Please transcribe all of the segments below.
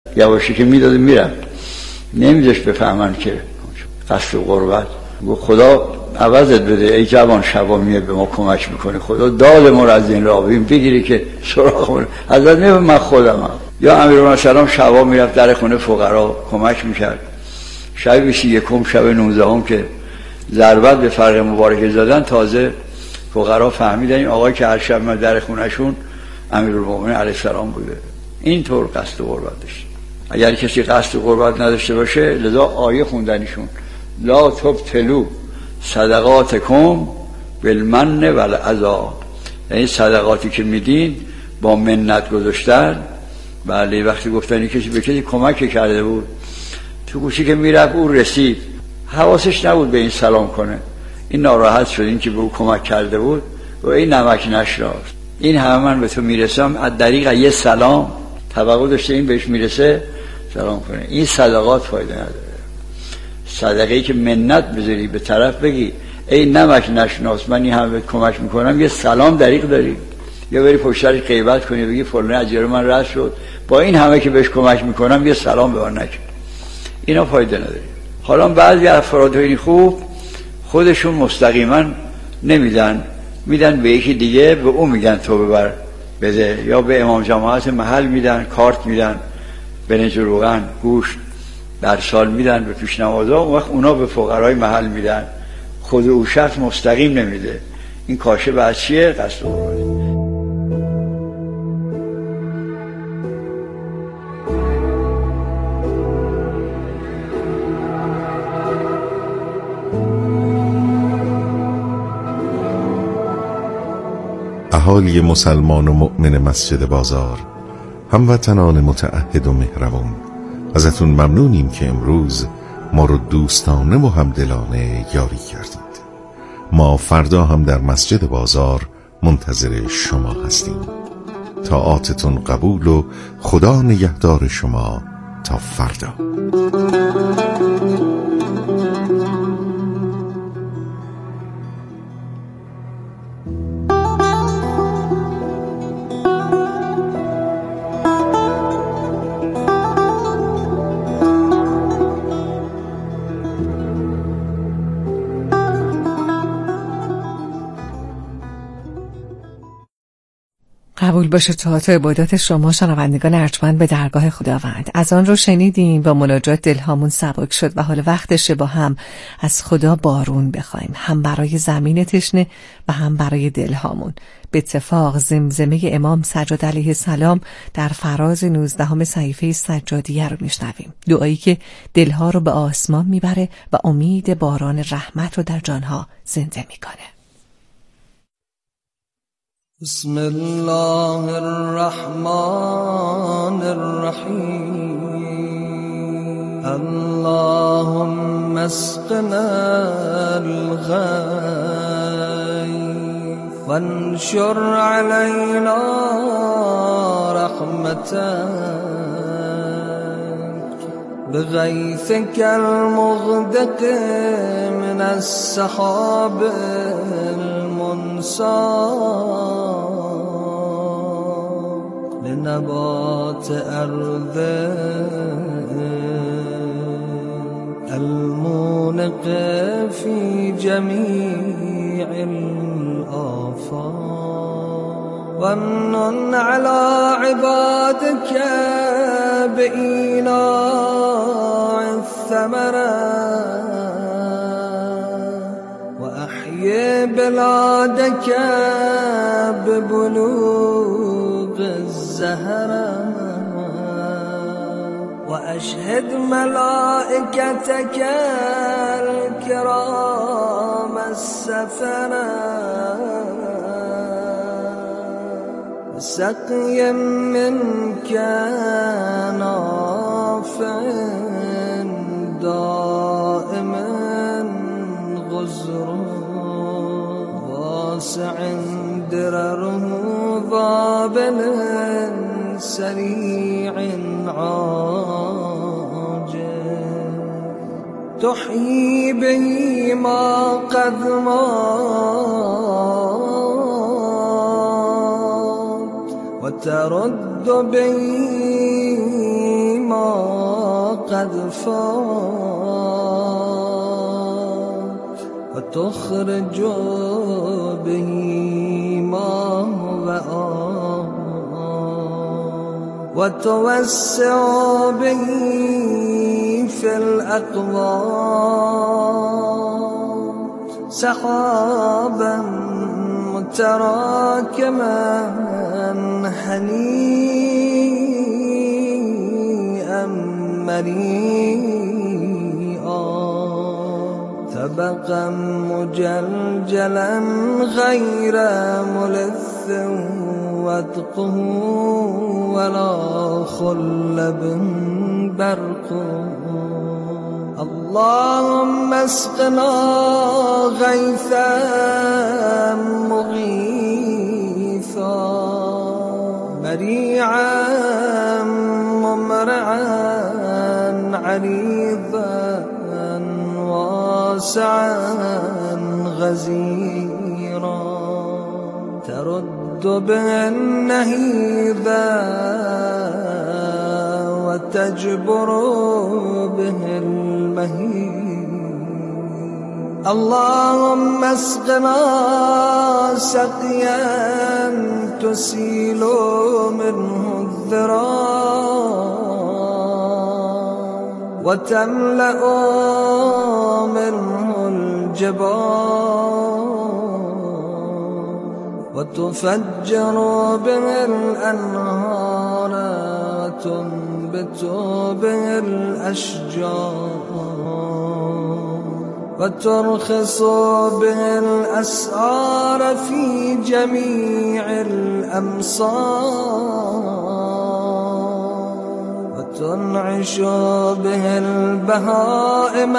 یواشی که میداد میرفت، نمیذاش بفهمن که قصد و قربت. گفت خدا عوضت بده ای جوان، شبا میه به ما کمک میکنه، خدا داد ما رو از این راه بگیری که سراغمون ازت میه. من خودم یا امیرالمومنین شبا میرفت در خونه فقرا کمک میکرد. شب 21 شب 19 که ضربت به فرق مبارکه زدن، تازه فقرا فهمیدن این آقای که هر شب من در خونهشون امیرالمومنین علیه السلام بوده. اینطور قصد و قربت داشت. اگر کسی قصد و قربت نداشته باشه، لذا آیه خوندنشون لا تبطلوا صدقاتکم بالمن والعذا، یعنی صدقاتی که میدین با منت گذاشتن. بله، وقتی گفتن کسی به کسی کمک کرده بود، تو گوشی که میرفت او رسید، حواسش نبود به این سلام کنه، این ناراحت شد، این که به او کمک کرده بود و این نمک نشناخت. این همه من به تو میرسم از طریق یه سلام، توقع داشته این بهش میرسه سلام کنه. این صدقات فایده نداره. صدقه‌ای که منت بذاری به طرف بگی ای نمک نشناس من این همه کمک میکنم، یه سلام دریغ داری، یا بری پشتش غیبت کنی بگی فلان از جلوی من رد شد، با این همه که بهش کمک میکنم یه سلام به من نکن، اینا فایده نداره. حالا بعضی افراد این خوب خودشون مستقیما نمیدن، میدن به یکی دیگه، به اون میگن تو ببر بده، یا به امام جماعت محل میدن، کارت میدن، برنج و روغن، گوشت در سال میدن به پیشنوازا، اون وقت اونا به فقرای محل میدن، خود او شخص مستقیم نمیده. این کاشه بعد چیه؟ قصد و قربت. اهالی مسلمان و مؤمن مسجد بازار، هموطنان متعهد و مهربان، ازتون ممنونیم که امروز ما رو دوستانه و همدلانه یاری کردید. ما فردا هم در مسجد بازار منتظر شما هستیم. طاعاتتون قبول و خدا نگهدار شما تا فردا. قبول باشه طاعت و عبادات شما شنوندگان ارجمند به درگاه خداوند. از آن رو شنیدیم، با مناجات دلهامون سبک شد و حال وقتشه با هم از خدا بارون بخوایم، هم برای زمین تشنه و هم برای دلهامون. به اتفاق زمزمه امام سجاد علیه السلام در فراز 19 صحیفه سجادیه رو میشنویم، دعایی که دلها رو به آسمان میبره و امید باران رحمت رو در جانها زنده میکنه. بسم الله الرحمن الرحیم اللهم اسقنا الغیث وانشر علينا رحمتك بغيثك المغدق من السحاب المنساب لنبات أرض المونق في جميع الآفاق وامنن على عبادك بإيناع الثمرة وأحيي بلادك ببلوغ الزهرة وأشهد ملائكتك الكرام السفرة بسقي منك نافع دائم غزر واسع درره ضابل سريع عاجل تحيي به ما قد مات وترد به ما قد فات وتخرج به ما وآت وتوسع به في الأقوات سحابا متراكما هنيئا مريئا طبقا مجلجلا غير ملث وادقه ولا خلب برق اللهم اسقنا غيثا مغيثا مريعا ممرعا عريضا واسعا غزيرا ترد به النهيبا وتجبر به المهيب اللهم اسقنا سقيا تسيل منه الذراع وتملأ منه الجبال وتفجر به الأنهار وتنبت به الأشجار وترخص به الأسعار في جميع الأمصار وتنعش به البهائم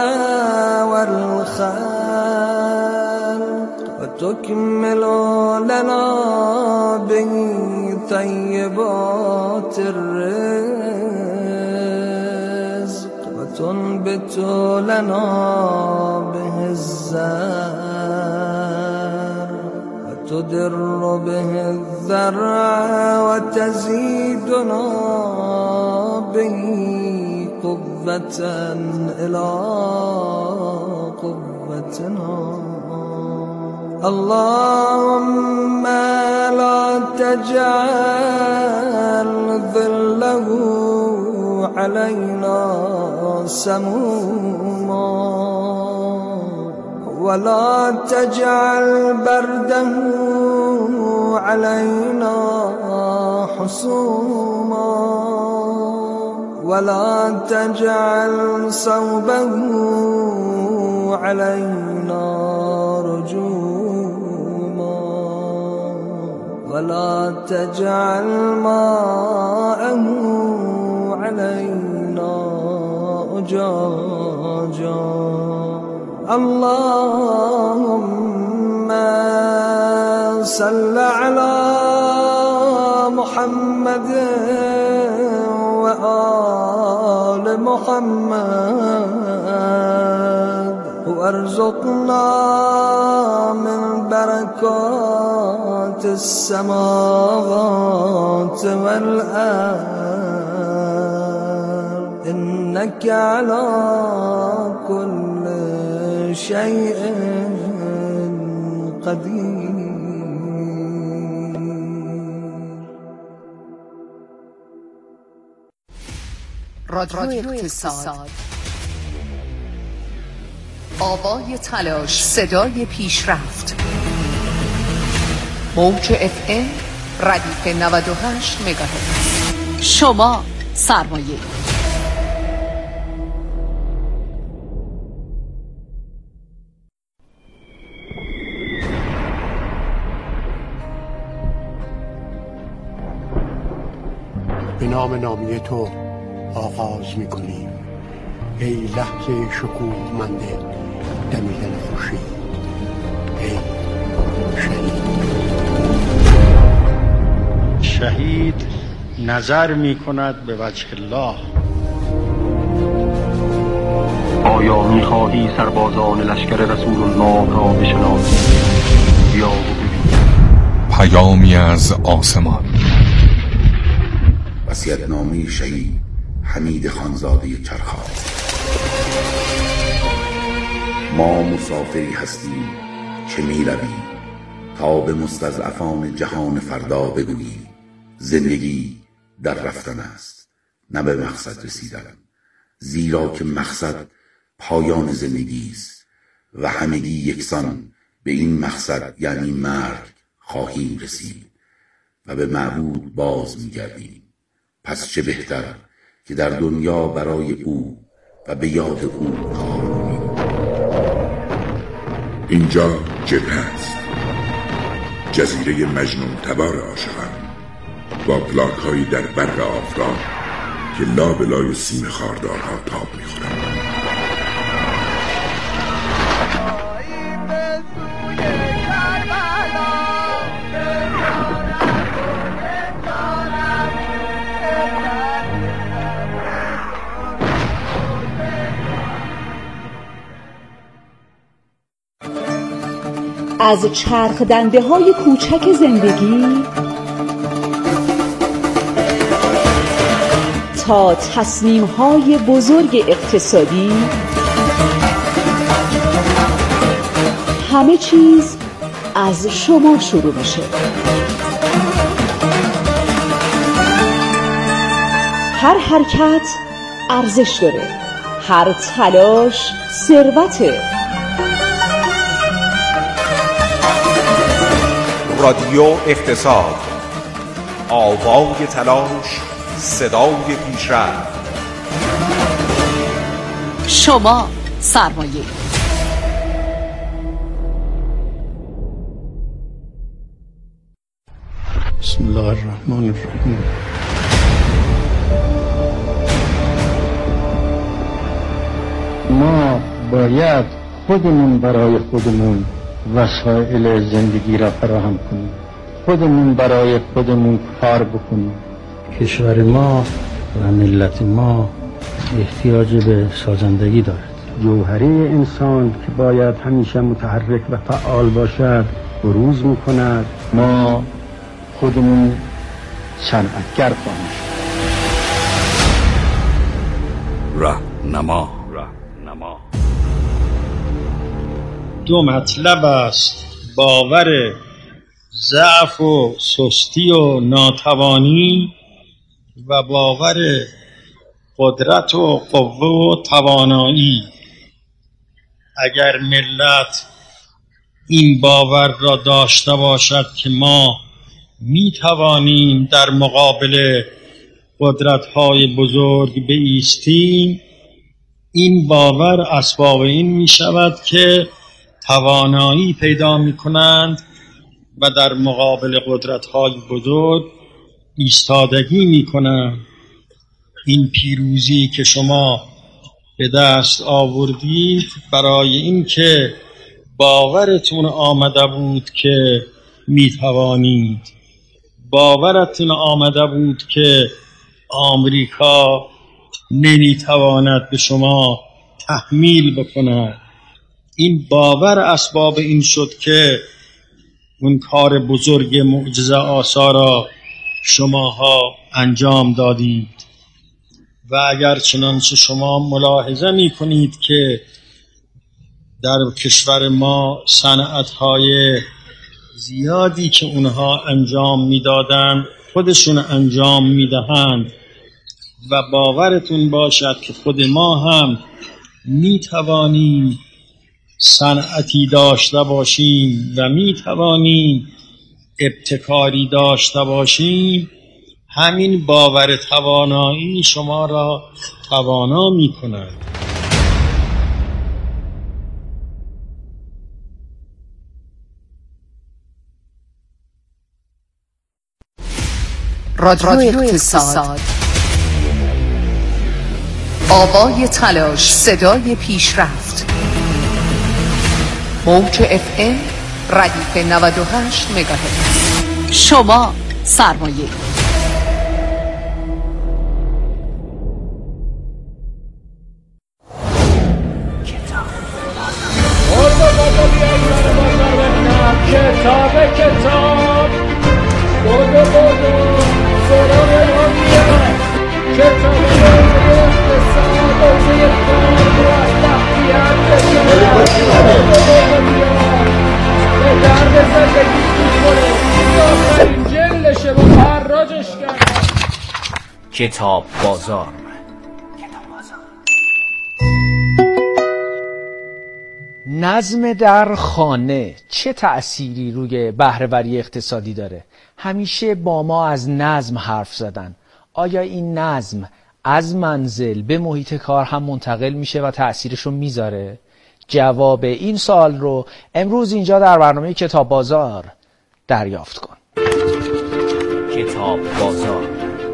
والخلق وتكمل لنا به طيبات الرزق وتنبت لنا به الزرع وتدر به الذرع وتزيدنا به قوة إلى قوتنا اللهم لا تجعل ظله علينا سموما ولا تجعل برده علينا حسوما ولا تجعل صوبه علينا رجوما ولا تجعل ماءه علينا أجاجا اللهم صل على محمد وآل محمد وارزقنا من بركات السماوات والأرض إنك على كل شيء قدير. رادیو اقتصاد، آوای تلاش، صدای پیشرفت. موج FM ردیف 98 مگاهرتز. شما سرمایه. به نام نامی تو آغاز می‌کنیم ای لحظه شکوهمند دمیدن خورشید، ای شهید نظر می‌کند به وجه الله. آیا می‌خواهی سربازان لشکر رسول الله را بشناسی؟ بیا و ببین. پیامی از آسمان. وصیت‌نامه شهید حمید خانزاده کرخان. ما مسافری هستیم که می رویم تا به مستضعفان جهان فردا بگوییم زندگی در رفتن است، نه به مقصد رسیدن، زیرا که مقصد پایان زندگی است و همگی یکسان به این مقصد یعنی مرگ خواهیم رسید و به معبود باز می‌گردیم. پس چه بهتر که در دنیا برای او و به یاد او کار کنیم. اینجا جبهه است، جزیره مجنون تبار عاشقان، با پلاک هایی در برق آفتاب که لابلای سیم خاردارها تاب میخورند. از چرخ دنده های کوچک زندگی تا تصمیم های بزرگ اقتصادی، همه چیز از شما شروع میشه. هر حرکت ارزش داره، هر تلاش ثروته. رادیو اقتصاد، آوای تلاش، صدای پیشرفت. شما سرمایه. بسم الله الرحمن الرحیم. ما باید خودمون برای خودمون وسایل زندگی را فراهم کنیم، خودمون برای خودمون کار بکنیم. کشور ما و ملت ما احتیاج به سازندگی دارد. جوهره انسان که باید همیشه متحرک و فعال باشد بروز میکند. ما خودمون صنعتگر خواهیم شد. راهنما. دو مطلب است: باور ضعف و سستی و ناتوانی و باور قدرت و قوه و توانایی. اگر ملت این باور را داشته باشد که ما می توانیم در مقابل قدرت‌های بزرگ بایستیم، این باور اسباب این می شود که توانایی پیدا می کنند و در مقابل قدرت‌های بزرگ ایستادگی می کنند. این پیروزی که شما به دست آوردید برای این که باورتون آمده بود که می توانید، باورتون آمده بود که آمریکا نمی تواند به شما تحمیل بکند. این باور اسباب این شد که اون کار بزرگ معجزه آسا را شماها انجام دادید. و اگر چنانچه شما ملاحظه می کنید که در کشور ما صنعت‌های زیادی که اونها انجام میدادند خودشون انجام میدهند و باورتون باشد که خود ما هم میتوانیم صنعتی داشته باشیم و میتوانیم ابتکاری داشته باشیم، همین باور توانایی شما را توانا میکند. رادیو اقتصاد، آوای تلاش، صدای پیشرفت. موج FM ردیف 98 مگاهرتز. شما سرمایه. کتاب بودو سراغ ما بیا، کتاب کتاب بازار. نظم در خانه چه تأثیری روی بهره‌وری اقتصادی داره؟ همیشه با ما از نظم حرف زدن. آیا این نظم از منزل به محیط کار هم منتقل میشه و تأثیرش رو میذاره؟ جواب این سوال رو امروز اینجا در برنامه کتاب بازار دریافت کن. کتاب بازار.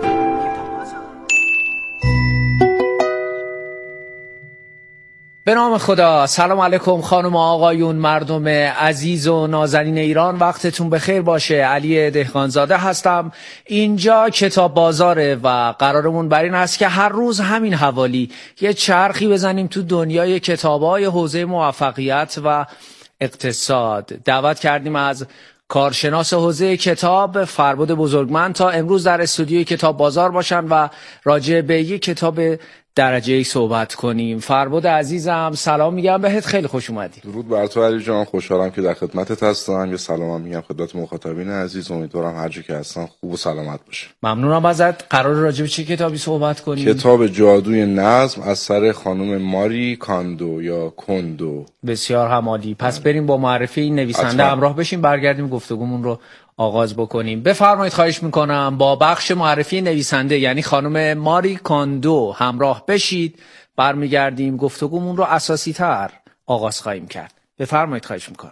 به نام خدا. سلام علیکم خانم و آقایون، مردم عزیز و نازنین ایران، وقتتون بخیر باشه. علی دهقانزاده هستم. اینجا کتاب بازاره و قرارمون بر این است که هر روز همین حوالی یه چرخی بزنیم تو دنیای کتاب‌های حوزه موفقیت و اقتصاد. دعوت کردیم از کارشناس حوزه کتاب فربد بزرگمن تا امروز در استودیوی کتاب بازار باشن و راجع به یک کتاب درجه‌ای صحبت کنیم. فربد عزیزم سلام میگم بهت، خیلی خوش اومدی. درود بر تو علی جان، خوشحالم که در خدمتت هستم. یه سلام میگم خدمت مخاطبین عزیز، امیدوارم هر جا که هستن خوب و سلامت باشه. ممنونم ازت. قرار راجع به چه کتابی صحبت کنیم؟ کتاب جادوی نظم اثر خانم ماری کاندو یا کندو. بسیار همالی. پس بریم با معرفی این نویسنده همراه بشیم، برگردیم گفتگومون رو آغاز بکنیم. بفرمایید، خواهش میکنم با بخش معرفی نویسنده یعنی خانم ماری کاندو همراه بشید. برمیگردیم گفتگومون رو اساسی تر آغاز خواهیم کرد. بفرمایید، خواهش میکنم.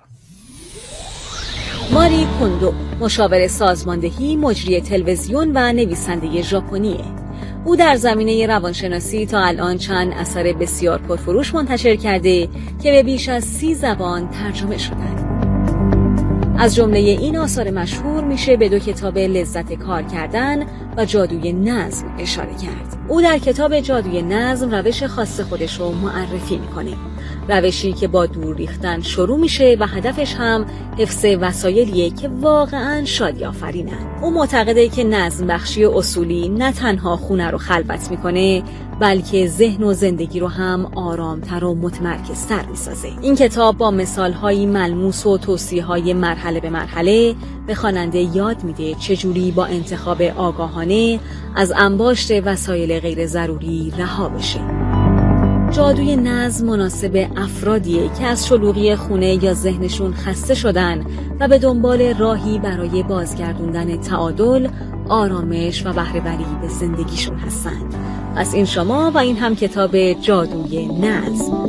ماری کاندو مشاور سازماندهی، مجری تلویزیون و نویسنده ژاپنیه. او در زمینه روانشناسی تا الان چند اثر بسیار پرفروش منتشر کرده که به بیش از 30 زبان ترجمه شدند. از جمله این آثار مشهور میشه به 2 کتاب لذت کار کردن و جادوی نظم اشاره کرد. او در کتاب جادوی نظم روش خاص خودش رو معرفی میکنه. روشی که با دور ریختن شروع میشه و هدفش هم حفظ وسایلیه که واقعاً شادی آفرینن. او معتقده که نظم بخشی اصولی نه تنها خونه رو خلوت میکنه بلکه ذهن و زندگی رو هم آرامتر و متمرکزتر میسازه. این کتاب با مثالهایی ملموس و توصیه‌های مرحله به مرحله به خواننده یاد میده چجوری با انتخاب آگاهانه از انباشت وسایل غیر ضروری رها بشه. جادوی نظم مناسب افرادیه که از شلوغی خونه یا ذهنشون خسته شدن و به دنبال راهی برای بازگردوندن تعادل، آرامش و بهره‌وری به زندگیشون هستند. پس این شما و این هم کتاب جادوی نظم.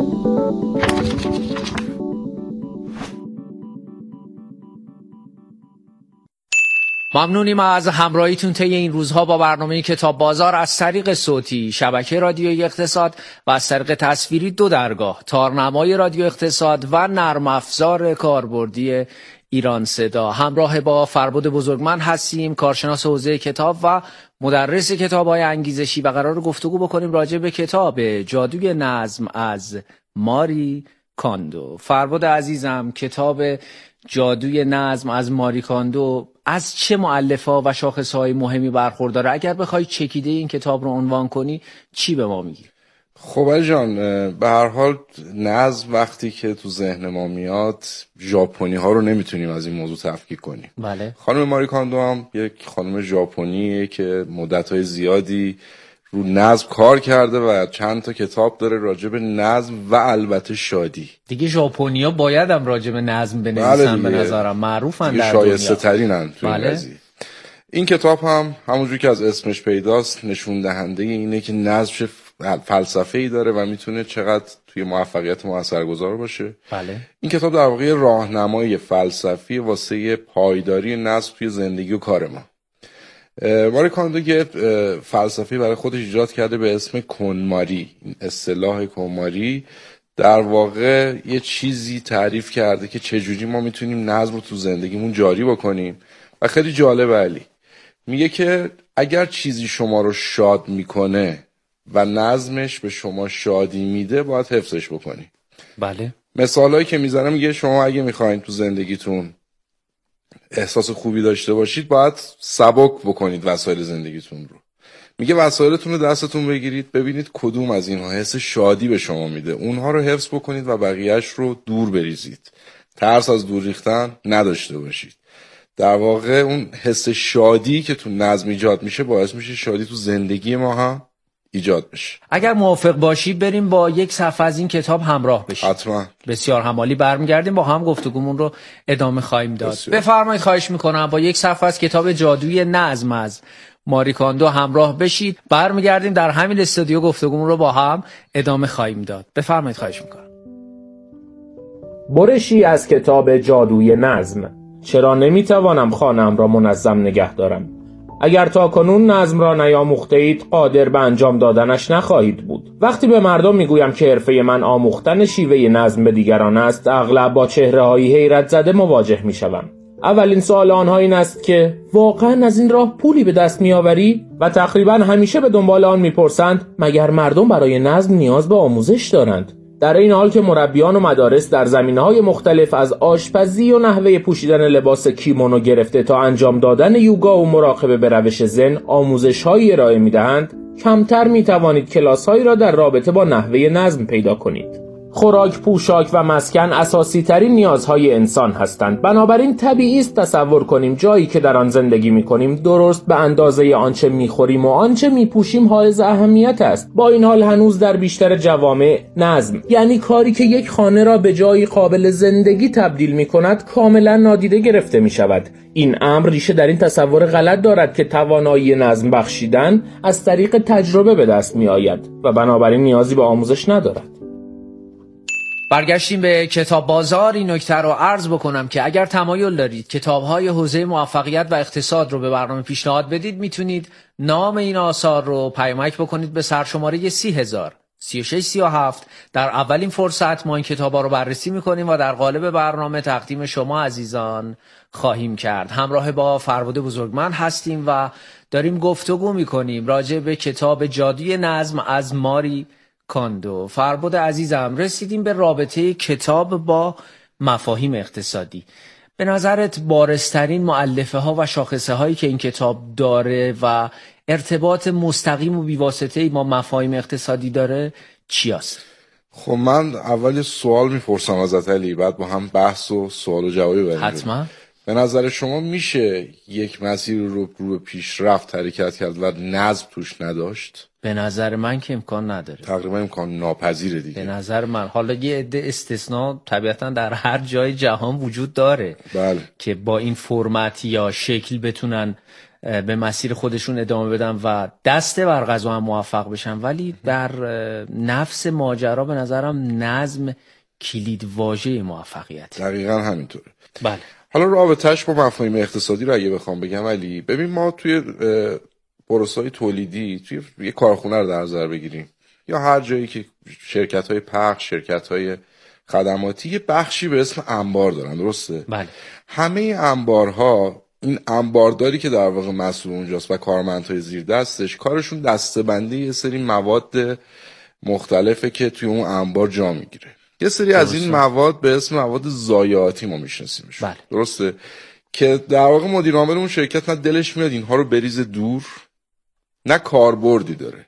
ممنونیم از همراهیتون طی این روزها با برنامه کتاب بازار از طریق صوتی شبکه رادیوی اقتصاد و از طریق تصویری 2 درگاه، تارنمای رادیو اقتصاد و نرم افزار کاربردی ایران صدا. همراه با فربد بزرگمن هستیم، کارشناس حوزه کتاب و مدرس کتاب‌های انگیزشی، و قرار گفتگو بکنیم راجع به کتاب جادوی نظم از ماری کاندو. فربد عزیزم، کتاب جادوی نظم از ماری کاندو از چه مؤلفه‌ها و شاخص‌های مهمی برخورداره؟ اگر بخوای چکیده این کتاب رو عنوان کنی چی به ما میگی؟ خب علی جان، به هر حال نظم وقتی که تو ذهن ما میاد، ژاپنی ها رو نمیتونیم از این موضوع تفکیک کنیم. بله. خانم ماری کاندو هم یک خانم ژاپنیه که مدت‌های زیادی رو نظم کار کرده و چند تا کتاب داره راجع به نظم و البته شادی. دیگه ژاپنی‌ها باید هم راجع به نظم بنویسن. به نظرم معروفن در دنیا، شایسته ترینن تو این قضیه. این کتاب هم همونجوری که از اسمش پیداست نشون دهنده اینه که نظم فلسفه‌ای داره و میتونه چقدر توی موفقیت ما اثرگذار باشه. بله. این کتاب در واقع راهنمای فلسفی واسه پایداری نظم توی زندگی و کار ما. ماری کاندو یه فلسفی برای خودش ایجاد کرده به اسم کنماری. این اصطلاح کنماری در واقع یه چیزی تعریف کرده که چجوری ما میتونیم نظم رو تو زندگیمون جاری بکنیم و خیلی جالبه علی. میگه که اگر چیزی شما رو شاد میکنه و نظمش به شما شادی میده باید حفظش بکنی. بله. مثالایی که میزنم میگه شما اگه میخواین تو زندگیتون احساس خوبی داشته باشید باید سبک بکنید وسایل زندگیتون رو. میگه وسایلتون رو دستتون بگیرید ببینید کدوم از اینها حس شادی به شما میده، اونها رو حفظ بکنید و بقیهش رو دور بریزید. ترس از دور ریختن نداشته باشید. در واقع اون حس شادی که تو نظم ایجاد میشه باعث میشه شادی تو زندگی ما هم ایجاد بشه. اگر موافق باشی بریم با یک صفحه از این کتاب همراه بشیم. حتما. بسیار همالی، برمیگردیم با هم گفتگومون رو ادامه خواهیم داد. بفرمایید، خواهش میکنم با یک صفحه از کتاب جادوی نظم از ماری کاندو همراه بشید. برمیگردیم در همین استودیو گفتگومون رو با هم ادامه خواهیم داد. بفرمایید، خواهش میکنم. برشی از کتاب جادوی نظم. چرا نمیتوانم خانه‌ام را منظم نگه دارم؟ اگر تا کنون نظم را نیاموخته اید قادر به انجام دادنش نخواهید بود. وقتی به مردم میگویم که حرفه من آموختن شیوه نظم به دیگران است، اغلب با چهره‌های حیرت زده مواجه میشوم. اولین سوال آنها این است که واقعا از این راه پولی به دست میآوری؟ و تقریبا همیشه به دنبال آن میپرسند مگر مردم برای نظم نیاز به آموزش دارند؟ در این حال که مربیان و مدارس در زمینه‌های مختلف از آشپزی و نحوه پوشیدن لباس کیمونو گرفته تا انجام دادن یوگا و مراقبه به روش زن آموزش‌هایی ارائه می‌دهند، کمتر می‌توانید کلاس‌هایی را در رابطه با نحوه نظم پیدا کنید. خوراک، پوشاک و مسکن اساسی ترین نیازهای انسان هستند. بنابراین طبیعی است تصور کنیم جایی که در آن زندگی می‌کنیم درست به اندازه آنچه می‌خوریم و آنچه می‌پوشیم حائز اهمیت است. با این حال هنوز در بیشتر جوامع نظم، یعنی کاری که یک خانه را به جایی قابل زندگی تبدیل می‌کند، کاملا نادیده گرفته می‌شود. این امر ریشه در این تصور غلط دارد که توانایی نظم بخشیدن از طریق تجربه به دست می‌آید و بنابراین نیازی به آموزش ندارد. برگشتیم به کتاب بازار. این نکته رو عرض بکنم که اگر تمایل دارید کتاب‌های حوزه موفقیت و اقتصاد رو به برنامه پیشنهاد بدید، میتونید نام این آثار رو پیامک بکنید به سرشماره 30,000 3637. در اولین فرصت ما این کتاب‌ها رو بررسی می‌کنیم و در قالب برنامه تقدیم شما عزیزان خواهیم کرد. همراه با فربود بزرگمن هستیم و داریم گفتگو می‌کنیم راجع به کتاب جادوی نظم از ماری کاندو. فربود عزیزم، رسیدیم به رابطه کتاب با مفاهیم اقتصادی. به نظرت بارزترین مؤلفه ها و شاخصه هایی که این کتاب داره و ارتباط مستقیم و بیواسطه‌ای با مفاهیم اقتصادی داره چی است؟ خب من اول سوال میپرسم ازت علی، بعد با هم بحث و سوال و جوابی بریم. حتما. به نظر شما میشه یک مسیر رو به پیشرفت حرکت کرد و نظم توش نداشت؟ به نظر من که امکان نداره. تقریبا امکان ناپذیره دیگه. به نظر من، حالا یه عده استثناء طبیعتا در هر جای جهان وجود داره. بله. که با این فرمت یا شکل بتونن به مسیر خودشون ادامه بدن و دست بر قضا هم موفق بشن، ولی در نفس ماجرا به نظرم نظم کلید واژه موفقیت. دقیقاً همینطوره. بله. حالا رابطه‌اش با مفاهیم اقتصادی رو اگه بخوام بگم علی، ببین ما توی پروسه‌های تولیدی توی یه کارخونه رو در نظر بگیریم یا هر جایی که شرکت‌های پخش، شرکت‌های خدماتی یه بخشی به اسم انبار دارن، درسته؟ بله. همه انبارها، این انبارداری که در واقع مسئول اونجاست و کارمندهای زیر دستش، کارشون دسته‌بندی یه سری مواد مختلفه که توی اون انبار جا میگیره. یه سری از این مواد به اسم مواد ضایعاتی ما میشناسیمش. بله. درسته؟ که در واقع مدیر عامل اون شرکت نه دلش میاد اینها رو بریزه دور، نه کاربردی داره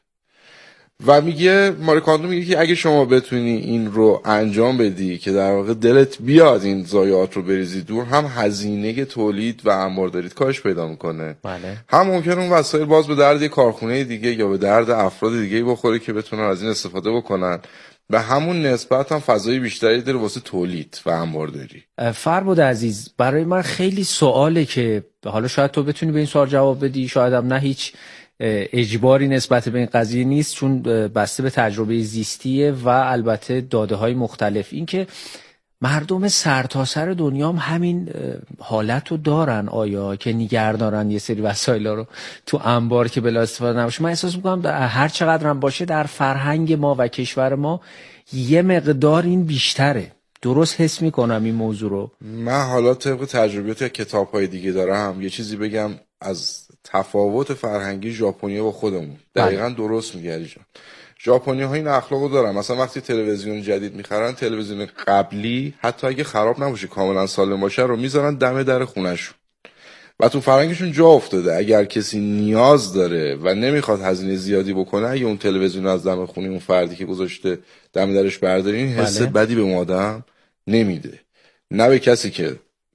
و میگه، ماری کاندو میگه که اگه شما بتونی این رو انجام بدی که در واقع دلت بیاد این ضایعات رو بریزی دور، هم هزینه تولید و انبارداریت کاهش پیدا میکنه. بله. هم ممکنه اون وسایل باز به درد کارخونه دیگه یا به درد افراد دیگه بخوره که بتونن از این استفاده بکنن و همون نسبت هم فضای بیشتری داره واسه تولید و انبارداری. فربود عزیز، برای من خیلی سواله که حالا شاید تو بتونی به این سوال جواب بدی، شاید هم نه، هیچ اجباری نسبت به این قضیه نیست چون بسته به تجربه زیستیه و البته داده های مختلف. این که مردم سرتاسر دنیا هم همین حالت رو دارن، آیا که نگه دارن یه سری وسایل رو تو انبار که بلا استفاده نباشه؟ من احساس میکنم هر چقدر هم باشه در فرهنگ ما و کشور ما یه مقدار این بیشتره. درست حس میکنم این موضوع رو؟ من حالا طبق تجربیات کتاب‌های دیگه دارم، یه چیزی بگم از تفاوت فرهنگی ژاپنیا با خودمون. دقیقاً درست میگی علی جان. ژاپنی‌ها این اخلاقو دارن. مثلا وقتی تلویزیون جدید میخرن، تلویزیون قبلی حتی اگه خراب نباشه، کاملا سالم باشه، رو میذارن دم در خونه‌شون. و تو فرهنگشون جا افتاده اگر کسی نیاز داره و نمیخواد هزینه زیادی بکنه، اگه اون تلویزیون از دم خونه اون فردی که گذاشته دم درش بردارین، حس بدی به آدم نمیده. نه به کسی که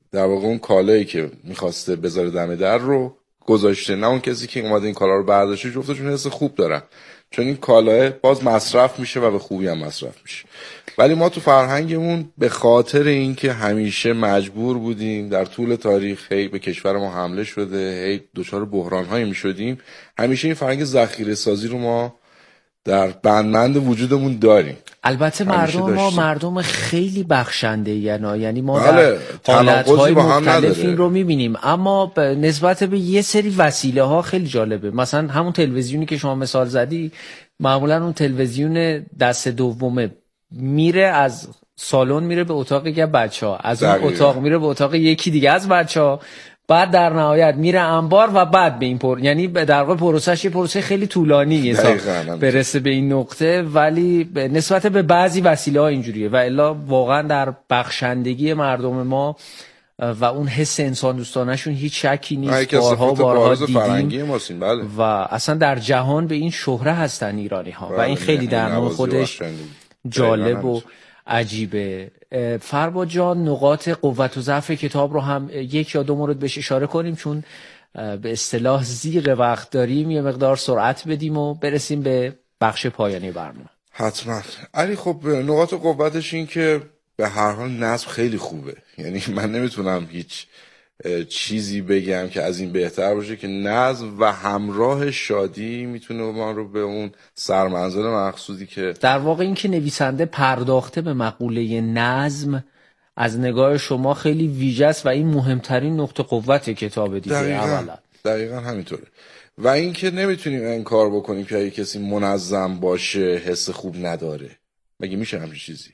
در واقع اون کالایی که میخواسته بذاره دم در رو گذاشته، نه اون کسی که اومده این کالا رو برداشته. جفتشون حس خوب دارن چون این کالاه باز مصرف میشه و به خوبی هم مصرف میشه. ولی ما تو فرهنگمون به خاطر اینکه همیشه مجبور بودیم در طول تاریخ هی به کشور ما حمله شده، هی دچار بحران‌هایی میشدیم، همیشه این فرهنگ ذخیره سازی رو ما در بندمند وجودمون داریم. البته مردم ما مردم خیلی بخشنده، یعنی ما بله، در حالتهای مختلف این رو میبینیم، اما نسبت به یه سری وسیله ها خیلی جالبه. مثلا همون تلویزیونی که شما مثال زدی، معمولا اون تلویزیون دست دومه میره از سالن میره به اتاق یکی بچه‌ها، از اون اتاق میره به اتاق یکی دیگه از بچه‌ها، بعد در نهایت میره انبار و بعد به این یعنی در واقع پروسش یه پروسه خیلی طولانیه تا برسه به این نقطه. ولی نسبت به بعضی وسیله ها اینجوریه و الا واقعا در بخشندگی مردم ما و اون حس انسان دوستانشون هیچ شکی نیست. بارها دیدیم بله. و اصلا در جهان به این شهره هستن ایرانی ها و این خیلی در نوع خودش جالب و عجیبه. فرباد جان، نقاط قوت و ضعف کتاب رو هم یک یا دو مورد بهش اشاره کنیم چون به اصطلاح زیغ وقت داریم، یه مقدار سرعت بدیم و برسیم به بخش پایانی برنامه. حتما علی. خب نقاط قوتش این که به هر حال نظم خیلی خوبه، یعنی من نمیتونم هیچ چیزی بگم که از این بهتر باشه که نظم و همراه شادی میتونه ما رو به اون سرمنزل مقصودی که در واقع این که نویسنده پرداخته به مقوله نظم از نگاه شما خیلی ویژه است و این مهمترین نقطه قوت کتاب دیگه. دقیقاً همینطوره. و این که نمیتونیم انکار بکنیم که اگه کسی منظم باشه حس خوب نداره. مگه میشه همچین چیزی؟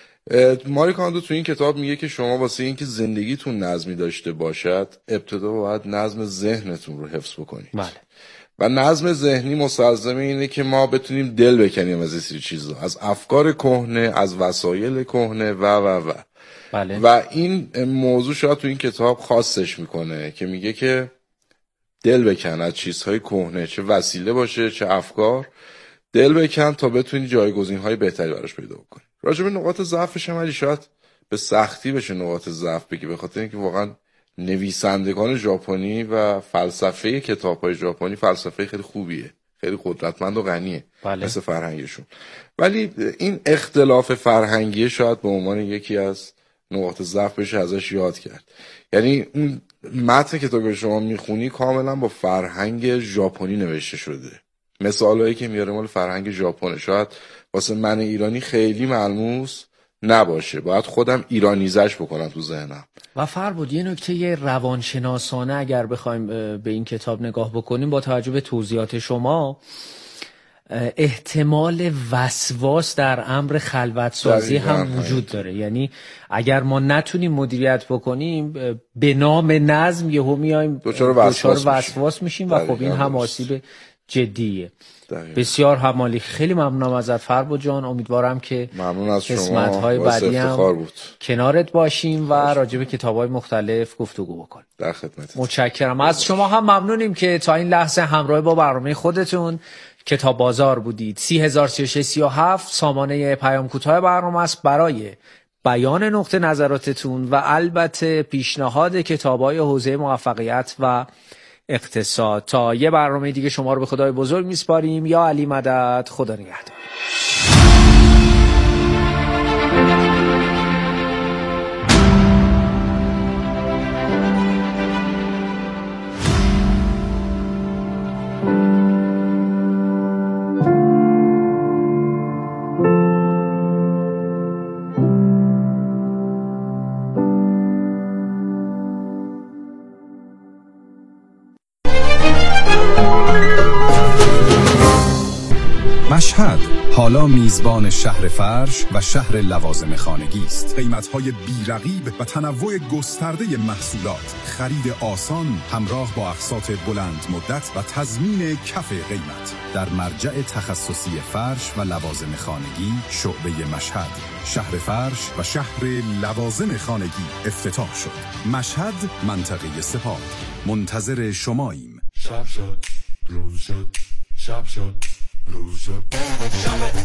ماری کاندو تو این کتاب میگه که شما واسه این که زندگیتون نظمی داشته باشد ابتدا باید نظم ذهنتون رو حفظ بکنید. بله. و نظم ذهنی مستلزم اینه که ما بتونیم دل بکنیم از این سری چیزا، از افکار کهنه، از وسایل کهنه و بله. و این موضوع شاید تو این کتاب خاصش میکنه که میگه که دل بکن از چیزهای کهنه، چه وسیله باشه چه افکار، دل بکن تا بتونی جایگزین‌های بهتری براش پیدا بکنی. راجع به نقاط ضعفش هم شاید به سختی بشه نقاط ضعف بگی، به خاطر اینکه واقعا نویسندگان ژاپنی و فلسفه کتاب‌های ژاپنی فلسفه خیلی خوبیه، خیلی قدرتمند و غنیه. بله. مثل فرهنگشون. ولی این اختلاف فرهنگی شاید به عنوان یکی از نقاط ضعف بشه ازش یاد کرد. یعنی اون متن کتابی شما میخونی کاملا با فرهنگ ژاپنی نوشته شده. مثالایی که میاره مال فرهنگ ژاپنه، شاید واسه من ایرانی خیلی ملموس نباشه، باید خودم ایرانیزش بکنم تو ذهنم. و فرباد یه نکته روانشناسانه اگر بخوایم به این کتاب نگاه بکنیم با توجه به توضیحات شما، احتمال وسواس در امر خلوتسازی هم وجود داره. یعنی اگر ما نتونیم مدیریت بکنیم به نام نظم یهو میایم دچار وسواس میشیم و خب این هم آسیب جدیه. بسیار همالی. خیلی ممنونم ازت فرباد جان. امیدوارم که قسمت‌های بعدی هم کنارت باشیم و راجع به کتاب‌های مختلف گفتگو بکنیم. در خدمت. متشکرم. از شما هم ممنونیم که تا این لحظه همراه با برنامه خودتون کتاب بازار بودید. 303637 سامانه پیام کوتاه برنامه است برای بیان نقطه نظراتتون و البته پیشنهاد کتاب‌های حوزه موفقیت و اقتصاد. تا یه برنامه دیگه شما رو به خدای بزرگ میسپاریم. یا علی مدد. خدا نگهدار. مشهد حالا میزبان شهر فرش و شهر لوازم خانگی است. قیمت‌های بی‌رقیب و تنوع گسترده محصولات، خرید آسان همراه با اقساط بلند مدت و تضمین کف قیمت در مرجع تخصصی فرش و لوازم خانگی شعبه مشهد. شهر فرش و شهر لوازم خانگی افتتاح شد. مشهد، منطقه سپاه. منتظر شماییم. شب شد، روز شد، شب شد، روز شد.